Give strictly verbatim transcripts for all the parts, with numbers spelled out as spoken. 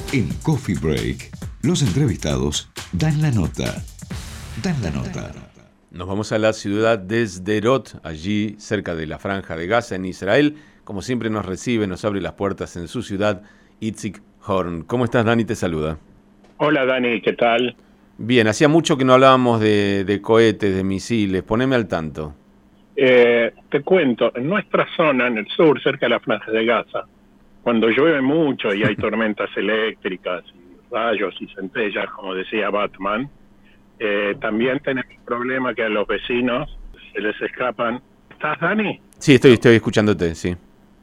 En Coffee Break, los entrevistados dan la nota. Dan la nota. Nos vamos a la ciudad de Sderot, allí cerca de la Franja de Gaza, en Israel. Como siempre nos recibe, nos abre las puertas en su ciudad, Itzik Horn. ¿Cómo estás, Dani? Te saluda. Hola, Dani, ¿qué tal? Bien, hacía mucho que no hablábamos de, de cohetes, de misiles. Poneme al tanto. Eh, te cuento, en nuestra zona, en el sur, cerca de la Franja de Gaza, cuando llueve mucho y hay tormentas eléctricas, y rayos y centellas, como decía Batman, eh, también tenemos el problema que a los vecinos se les escapan. ¿Estás, Dani? Sí, estoy, estoy escuchándote, sí.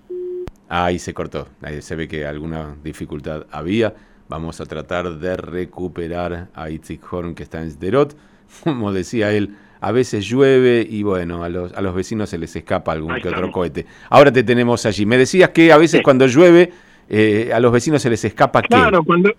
Ahí se cortó, ahí se ve que alguna dificultad había. Vamos a tratar de recuperar a Itzik Horn, que está en Sderot. Como decía él, a veces llueve y bueno, a los, a los vecinos se les escapa algún Ahí que otro estamos. cohete. Ahora te tenemos allí. Me decías que a veces Sí. cuando llueve, eh, a los vecinos se les escapa ¿qué? Claro, cuando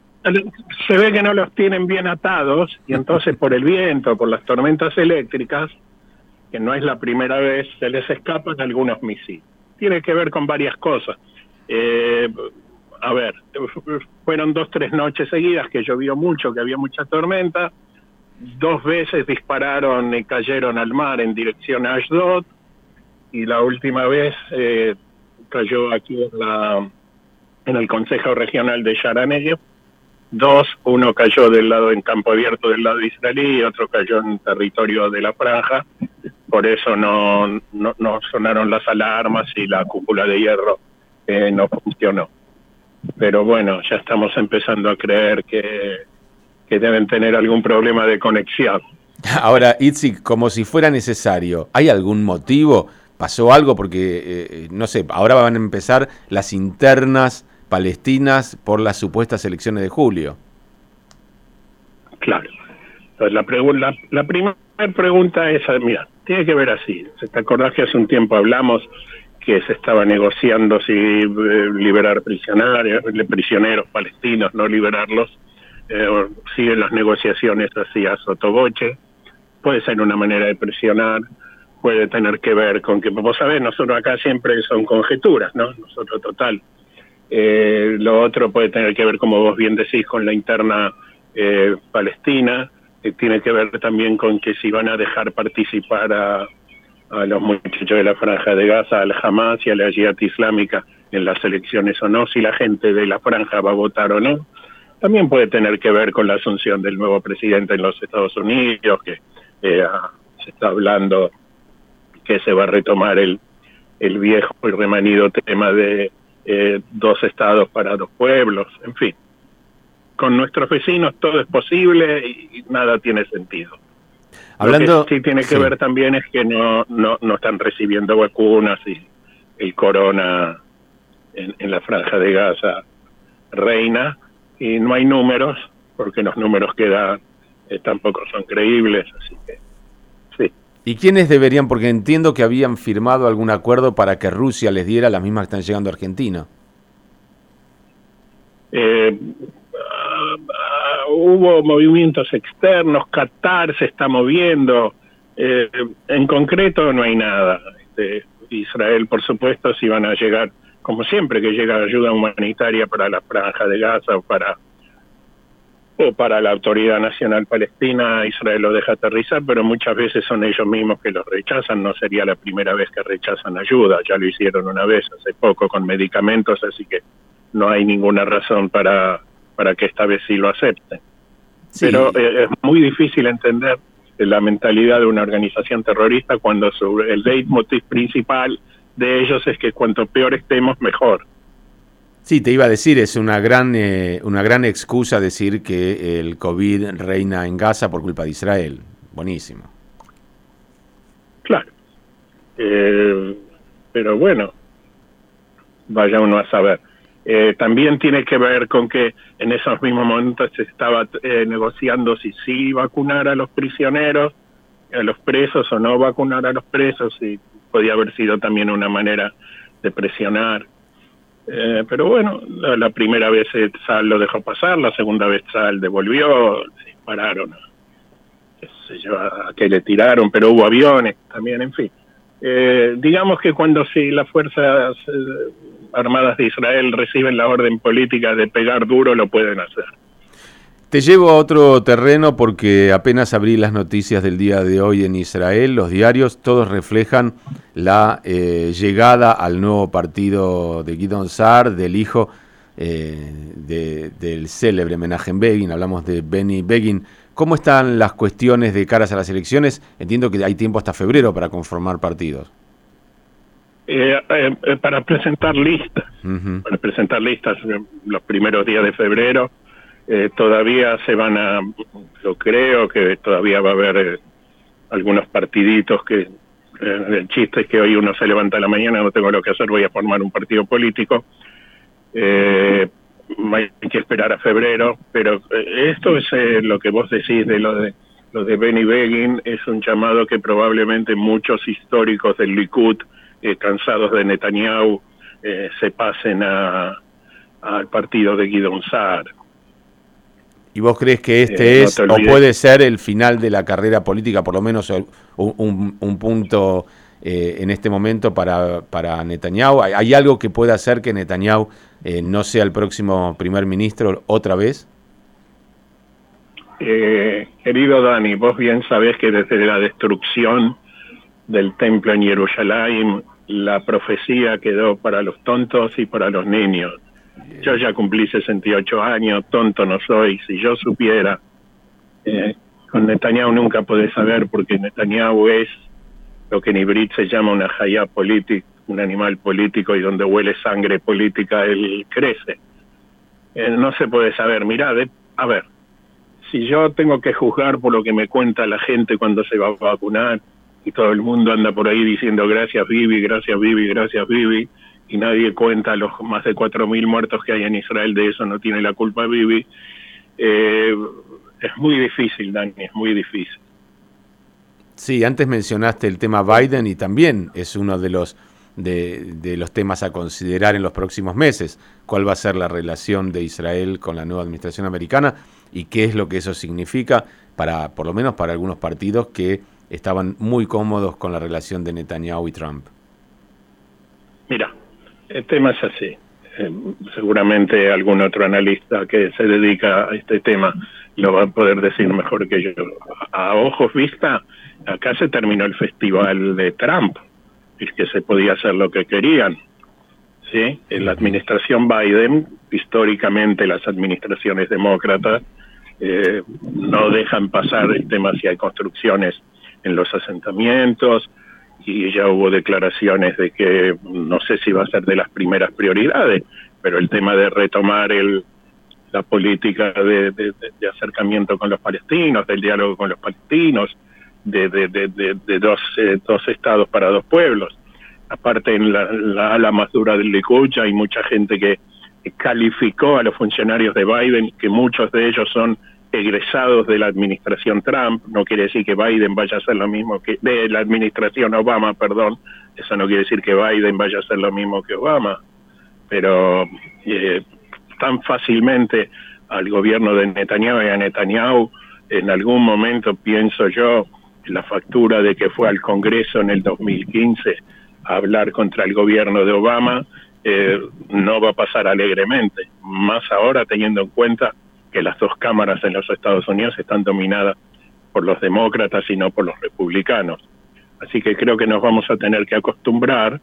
se ve que no los tienen bien atados y entonces por el viento, por las tormentas eléctricas, que no es la primera vez, se les escapan algunos misiles. Tiene que ver con varias cosas. Eh, a ver, fueron dos, tres noches seguidas que llovió mucho, que había mucha tormenta. Dos veces dispararon y cayeron al mar en dirección a Ashdod. Y la última vez eh, cayó aquí en, la, en el Consejo Regional de Sharanegev. Dos, uno cayó del lado en campo abierto del lado israelí y otro cayó en territorio de la Franja. Por eso no, no, no sonaron las alarmas y la cúpula de hierro eh, no funcionó. Pero bueno, ya estamos empezando a creer que, que deben tener algún problema de conexión. Ahora, Itzik, como si fuera necesario, ¿hay algún motivo? ¿Pasó algo? Porque, eh, no sé, ahora van a empezar las internas palestinas por las supuestas elecciones de julio. Claro. Entonces, la, pregu- la, la primera pregunta es, mira, tiene que ver así. ¿Te acordás que hace un tiempo hablamos que se estaba negociando si eh, liberar prisioneros, prisioneros palestinos, no liberarlos? Eh, siguen las negociaciones así a sotoboche. Puede ser una manera de presionar, puede tener que ver con que, vos sabés, nosotros acá siempre son conjeturas, ¿no? Nosotros total. Eh, lo otro puede tener que ver, como vos bien decís, con la interna eh, palestina, que tiene que ver también con que si van a dejar participar a, a los muchachos de la Franja de Gaza, al Hamas y a la Yihad Islámica en las elecciones o no, si la gente de la Franja va a votar o no. También puede tener que ver con la asunción del nuevo presidente en los Estados Unidos, que eh, se está hablando que se va a retomar el, el viejo y remanido tema de eh, dos estados para dos pueblos, en fin. Con nuestros vecinos todo es posible y, y nada tiene sentido. Hablando, Lo que sí tiene que sí. ver también es que no, no, no están recibiendo vacunas y el corona en, en la Franja de Gaza reina y no hay números, porque los números que dan eh, tampoco son creíbles, así que sí. ¿Y quiénes deberían? Porque entiendo que habían firmado algún acuerdo para que Rusia les diera las mismas que están llegando a Argentina. Eh, uh, uh, hubo movimientos externos, Qatar se está moviendo, eh, en concreto no hay nada. Este, Israel, por supuesto, si van a llegar, como siempre que llega ayuda humanitaria para la Franja de Gaza o para o para la Autoridad Nacional Palestina, Israel lo deja aterrizar, pero muchas veces son ellos mismos que los rechazan. No sería la primera vez que rechazan ayuda, ya lo hicieron una vez hace poco con medicamentos, así que no hay ninguna razón para, para que esta vez sí lo acepten. Sí. Pero eh, es muy difícil entender la mentalidad de una organización terrorista cuando su, el leitmotiv principal de ellos es que cuanto peor estemos, mejor. Sí, te iba a decir, es una gran eh, una gran excusa decir que el COVID reina en Gaza por culpa de Israel. Buenísimo. Claro. Eh, pero bueno, vaya uno a saber. Eh, también tiene que ver con que en esos mismos momentos se estaba eh, negociando si sí vacunar a los prisioneros, a los presos o no vacunar a los presos, y podía haber sido también una manera de presionar. Eh, pero bueno, la, la primera vez Sal lo dejó pasar, la segunda vez Sal devolvió, se dispararon, qué sé yo, a que le tiraron, pero hubo aviones también, en fin. Eh, digamos que cuando sí las fuerzas eh, Armadas de Israel reciben la orden política de pegar duro, lo pueden hacer. Te llevo a otro terreno porque apenas abrí las noticias del día de hoy en Israel, los diarios todos reflejan la eh, llegada al nuevo partido de Gideon Sa'ar, del hijo eh, de, del célebre Menachem Begin, hablamos de Benny Begin. ¿Cómo están las cuestiones de caras a las elecciones? Entiendo que hay tiempo hasta febrero para conformar partidos. Eh, eh, para presentar listas, uh-huh. para presentar listas los primeros días de febrero. Eh, todavía se van a, yo creo que todavía va a haber eh, algunos partiditos que, eh, el chiste es que hoy uno se levanta a la mañana, no tengo lo que hacer, voy a formar un partido político, eh, hay que esperar a febrero, pero eh, esto es eh, lo que vos decís de lo de lo de Benny Begin, es un llamado que probablemente muchos históricos del Likud, eh, cansados de Netanyahu, eh, se pasen a al partido de Gideon Sa'ar. ¿Y vos crees que este eh, es, no o puede ser el final de la carrera política, por lo menos un, un, un punto eh, en este momento para, para Netanyahu? ¿Hay, ¿Hay algo que pueda hacer que Netanyahu eh, no sea el próximo primer ministro otra vez? Eh, querido Dani, vos bien sabés que desde la destrucción del templo en Jerusalén, la profecía quedó para los tontos y para los niños. Yo ya cumplí sesenta y ocho años, tonto no soy. Si yo supiera, eh, con Netanyahu nunca podés saber, porque Netanyahu es lo que en hibrid se llama una hayá política, un animal político, y donde huele sangre política él crece. Eh, no se puede saber. Mirá, de, a ver, si yo tengo que juzgar por lo que me cuenta la gente cuando se va a vacunar, y todo el mundo anda por ahí diciendo gracias Bibi, gracias Bibi, gracias Bibi, y nadie cuenta los más de cuatro mil muertos que hay en Israel, de eso no tiene la culpa Bibi, eh, es muy difícil, Dani, es muy difícil. Sí, antes mencionaste el tema Biden y también es uno de los de, de los temas a considerar en los próximos meses. ¿Cuál va a ser la relación de Israel con la nueva administración americana y qué es lo que eso significa para, por lo menos para algunos partidos que estaban muy cómodos con la relación de Netanyahu y Trump? Mira, el tema es así. Eh, seguramente algún otro analista que se dedica a este tema lo va a poder decir mejor que yo. A, a ojos vista, acá se terminó el festival de Trump, es que se podía hacer lo que querían. ¿Sí? En la administración Biden, históricamente las administraciones demócratas eh, no dejan pasar el tema si hay construcciones en los asentamientos, y ya hubo declaraciones de que no sé si va a ser de las primeras prioridades, pero el tema de retomar el la política de, de, de acercamiento con los palestinos, del diálogo con los palestinos, de, de, de, de, de dos, eh, dos estados para dos pueblos. Aparte, en la, la ala más dura del Likud hay mucha gente que calificó a los funcionarios de Biden, que muchos de ellos son egresados de la administración Trump. No quiere decir que Biden vaya a hacer lo mismo que de la administración Obama, perdón. Eso no quiere decir que Biden vaya a hacer lo mismo que Obama, pero eh, tan fácilmente al gobierno de Netanyahu y a Netanyahu, en algún momento pienso yo, la factura de que fue al Congreso en el dos mil quince a hablar contra el gobierno de Obama, eh, no va a pasar alegremente, más ahora teniendo en cuenta que las dos cámaras en los Estados Unidos están dominadas por los demócratas y no por los republicanos. Así que creo que nos vamos a tener que acostumbrar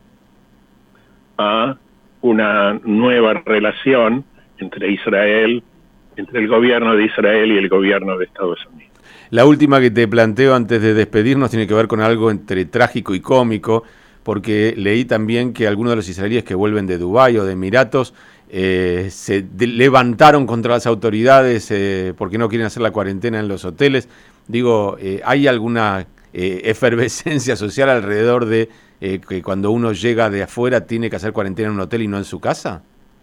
a una nueva relación entre Israel, entre el gobierno de Israel y el gobierno de Estados Unidos. La última que te planteo antes de despedirnos tiene que ver con algo entre trágico y cómico, porque leí también que algunos de los israelíes que vuelven de Dubái o de Emiratos eh, se de- levantaron contra las autoridades eh, porque no quieren hacer la cuarentena en los hoteles. Digo, eh, ¿hay alguna eh, efervescencia social alrededor de eh, que cuando uno llega de afuera tiene que hacer cuarentena en un hotel y no en su casa?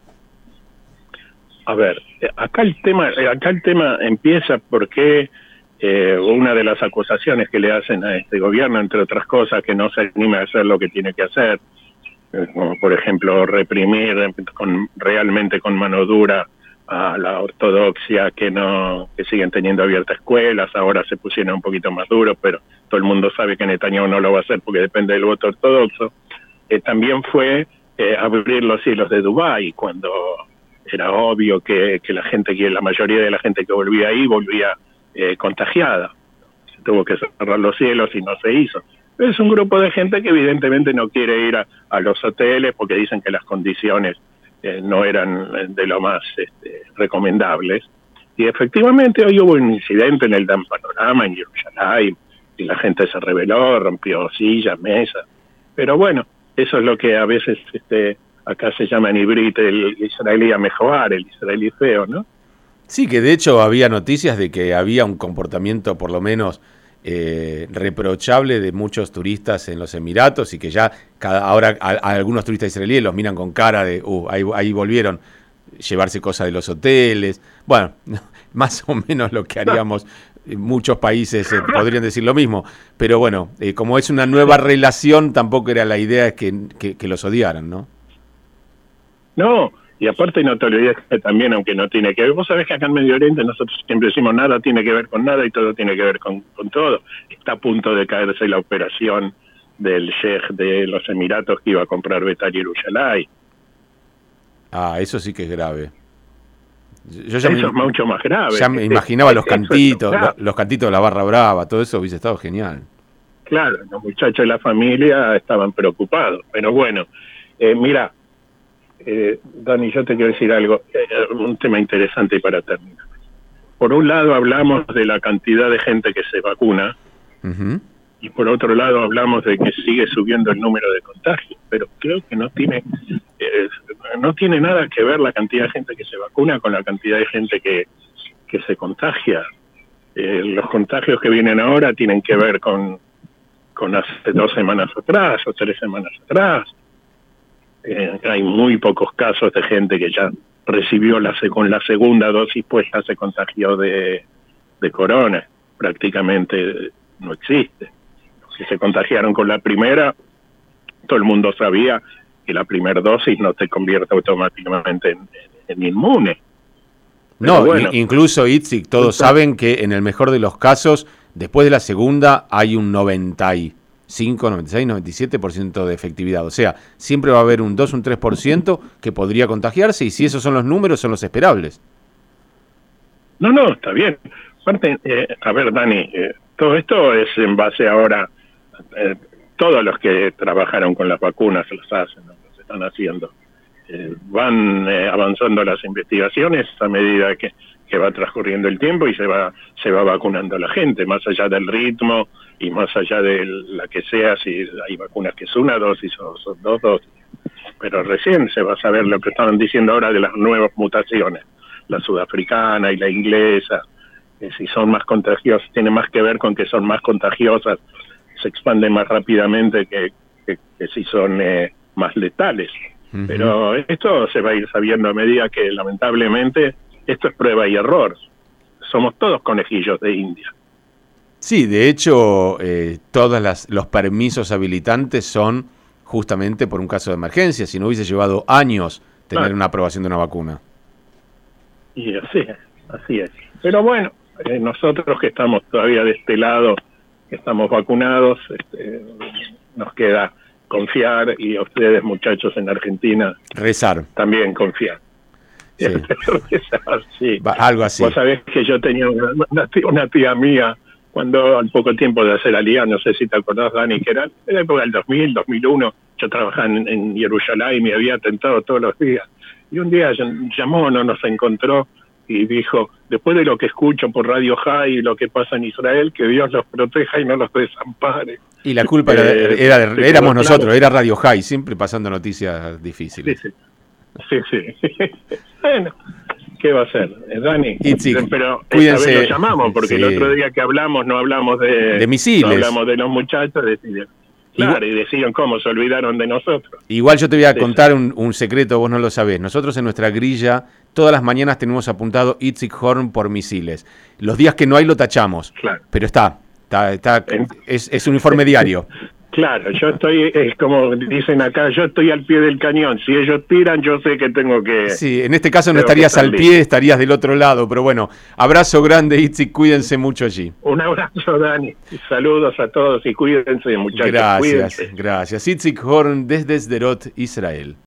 A ver, acá el tema, acá el tema empieza porque eh, una de las acusaciones que le hacen a este gobierno, entre otras cosas, que no se anima a hacer lo que tiene que hacer, eh, como por ejemplo reprimir con, realmente con mano dura a la ortodoxia, que no que siguen teniendo abiertas escuelas, ahora se pusieron un poquito más duros, pero todo el mundo sabe que Netanyahu no lo va a hacer porque depende del voto ortodoxo. Eh, también fue eh, abrir los cielos de Dubái, cuando era obvio que, que la gente, que la mayoría de la gente que volvía ahí volvía eh, contagiada. Se tuvo que cerrar los cielos y no se hizo. Es un grupo de gente que evidentemente no quiere ir a, a los hoteles porque dicen que las condiciones eh, no eran de lo más este, recomendables. Y efectivamente hoy hubo un incidente en el Dan Panorama, en Jerusalén, y la gente se rebeló, rompió sillas, mesas. Pero bueno, eso es lo que a veces este, acá se llama en ibrit el israelí a mejorar, el israelí feo, ¿no? Sí, que de hecho había noticias de que había un comportamiento por lo menos eh, reprochable de muchos turistas en los Emiratos y que ya cada, ahora a, a algunos turistas israelíes los miran con cara de, uh, ahí, ahí volvieron, llevarse cosas de los hoteles. Bueno, más o menos lo que haríamos, muchos países eh, podrían decir lo mismo, pero bueno, eh, como es una nueva relación, tampoco era la idea que, que, que los odiaran, ¿no? No, y aparte no te olvides que también, aunque no tiene que ver, vos sabés que acá en Medio Oriente nosotros siempre decimos nada tiene que ver con nada y todo tiene que ver con, con todo. Está a punto de caerse la operación del sheikh de los Emiratos que iba a comprar Betar Yerushalayim. Ah, eso sí que es grave. Yo ya eso me, es mucho más grave. Ya me imaginaba los cantitos, es los, los cantitos de la Barra Brava, todo eso hubiese estado genial. Claro, los muchachos de la familia estaban preocupados, pero bueno, eh, mira, eh, Dani, yo te quiero decir algo, eh, un tema interesante para terminar. Por un lado hablamos de la cantidad de gente que se vacuna, uh-huh. y por otro lado hablamos de que sigue subiendo el número de contagios, pero creo que no tiene eh, no tiene nada que ver la cantidad de gente que se vacuna con la cantidad de gente que, que se contagia. Eh, los contagios que vienen ahora tienen que ver con, con hace dos semanas atrás o tres semanas atrás. Eh, hay muy pocos casos de gente que ya recibió la, con la segunda dosis pues ya se contagió de, de corona. Prácticamente no existe. Si se contagiaron con la primera, todo el mundo sabía que la primera dosis no te convierte automáticamente en, en, en inmune. Pero no, bueno, incluso Itzik, todos está... saben que en el mejor de los casos, después de la segunda hay un noventa y cinco, noventa y seis, noventa y siete por ciento de efectividad. O sea, siempre va a haber un dos, un tres por ciento que podría contagiarse y si esos son los números, son los esperables. No, no, está bien. Aparte, eh, a ver, Dani, eh, todo esto es en base ahora... Eh, todos los que trabajaron con las vacunas los hacen, ¿no? Los están haciendo. Eh, van eh, avanzando las investigaciones a medida que, que va transcurriendo el tiempo y se va se va vacunando la gente, más allá del ritmo y más allá de la que sea, si hay vacunas que es una dosis o son dos dosis. Pero recién se va a saber lo que estaban diciendo ahora de las nuevas mutaciones, la sudafricana y la inglesa, eh, si son más contagiosas, tiene más que ver con que son más contagiosas, se expanden más rápidamente que, que, que si son eh, más letales. Uh-huh. Pero esto se va a ir sabiendo a medida que, lamentablemente, esto es prueba y error. Somos todos conejillos de India. Sí, de hecho, eh, todos las, los permisos habilitantes son justamente por un caso de emergencia. Si no hubiese llevado años tener claro. una aprobación de una vacuna. Y así es, así es. Pero bueno, eh, nosotros que estamos todavía de este lado, que estamos vacunados, este, nos queda confiar y a ustedes muchachos en Argentina rezar, también confiar. Sí. Rezar, sí. Va, algo así. Vos sabés que yo tenía una, una, tía, una tía mía cuando al poco tiempo de hacer Aliyah, no sé si te acordás, Dani, que era en la época del dos mil, dos mil uno, yo trabajaba en, en Jerusalén y me había atentado todos los días y un día llamó, no nos encontró y dijo, después de lo que escucho por Radio High y lo que pasa en Israel, que Dios los proteja y no los desampare. Y la culpa eh, era, era de, éramos nosotros, claro. Era Radio High, siempre pasando noticias difíciles. Sí, sí, sí. sí. Bueno, ¿qué va a ser? Dani, Itzik, pero cuídense. Esta vez lo llamamos, porque sí. El otro día que hablamos no hablamos de... De misiles. No hablamos de los muchachos, de... Claro, igual, y decían cómo se olvidaron de nosotros. Igual yo te voy a contar un, un secreto, vos no lo sabés. Nosotros en nuestra grilla, todas las mañanas tenemos apuntado Itzik Horn por misiles. Los días que no hay lo tachamos, claro. Pero está, está, está es, es un informe diario. Claro, yo estoy, es como dicen acá, yo estoy al pie del cañón. Si ellos tiran, yo sé que tengo que... Sí, en este caso no estarías al pie, estarías del otro lado. Pero bueno, abrazo grande, Itzik, cuídense mucho allí. Un abrazo, Dani. Saludos a todos y cuídense, muchachos. Gracias, cuídense. Gracias. Itzik Horn desde Sderot, Israel.